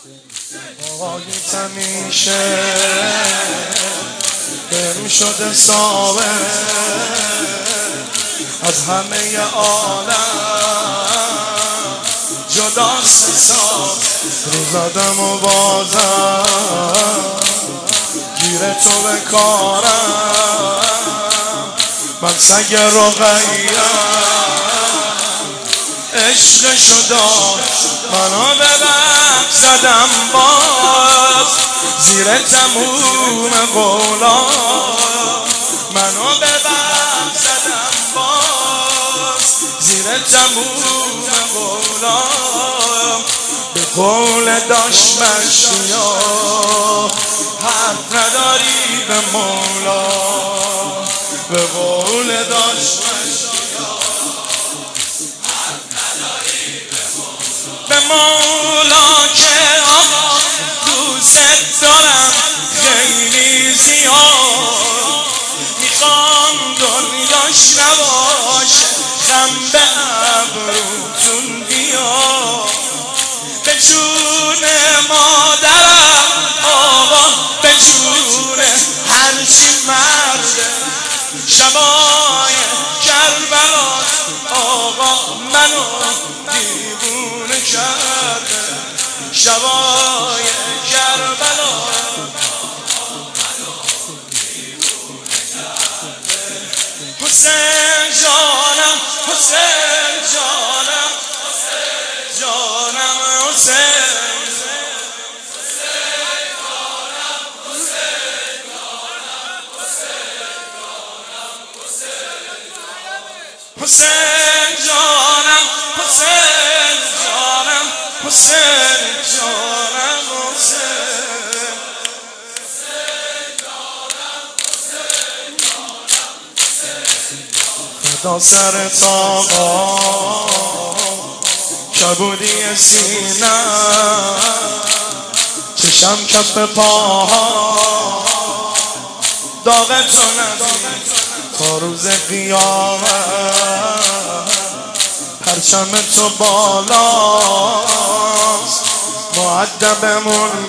آقایت همیشه بهم شده ثابت از همه عالم جداست حساب رو زدم و بازم گیر تو به کارم من سگ رقیه‌ام عشق شدا منو به بک زدم باز زیر تموم قولا منو به بک زدم باز زیر تموم قولا به قول داشت مشیا حرف نداری به مولا به قول داشت به مولا که آقا دوست دارم خیلی زیاد میخوام دنیاش نباشه خم به ابروتون بیاد به جون مادرم آقا به جون هرچی مرده شبای کربلا آقا منو دیوونه کرده شبای کربلا حسین جانم حسین جانم جانم حسین حسین جانم حسین جانم حسین جانم حسین فدا سر آقا کبودی سینه چشم کف پاها داغ تو ندید تا روز قیامت پرچم تو بالاست مؤدبمون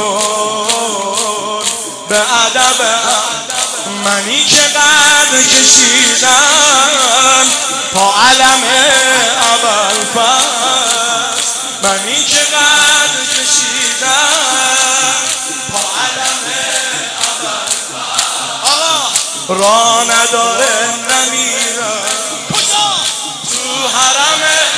کن به ادب منی که قد کشیدم پا علم ابوالفضل منی که قد کشیدم پا علم ابوالفضل راه نداره نمیرم کجا تو حرم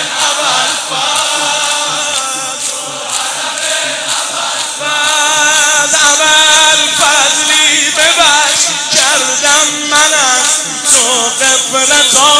ابوالفضلی ببخش کردم من از تو غفلتا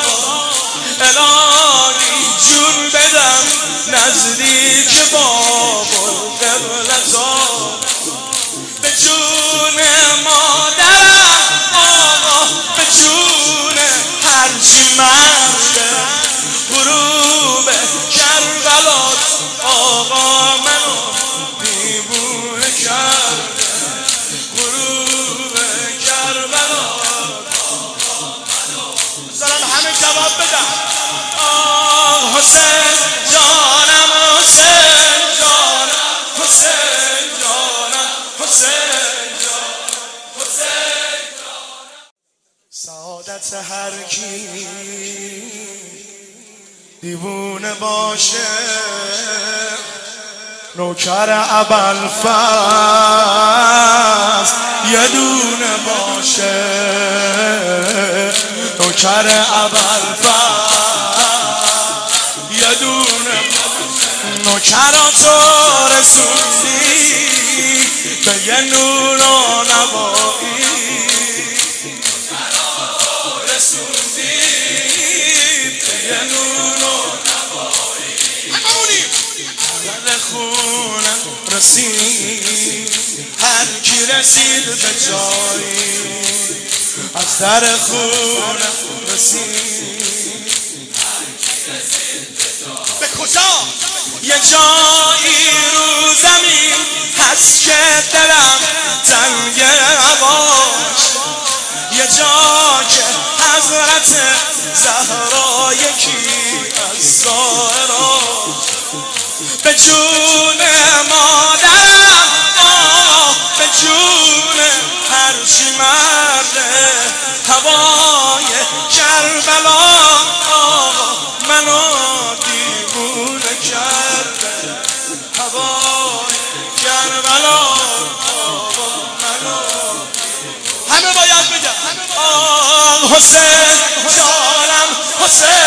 الهی جون بدم نزدیک باب القبلتا به جون مادرم آقا به جون هرچی مرده غروب کربلات آقا منو دیوونه کرده غروب کربلات سلام همه جواب بدم آه حسین جانم حسین جانم حسین جانم حسین سعادت هر کی دیوونه باشه نوکر ابوالفضل یه دونه باشه نوکر ابوالفضل یه دونه نوکراتو رسوندی به یه نور و نوایی هر کی رسید به جایی از در خونه رسید به کجا یه جایی رو زمین هست که دلم تنگ هواش یه جا که حضرت زهرا یکی از زائرات به جون ما هوای کربلا منو دیوونه کرده، هوای کربلا منو. همه باید بگم آه حسین جانم حسین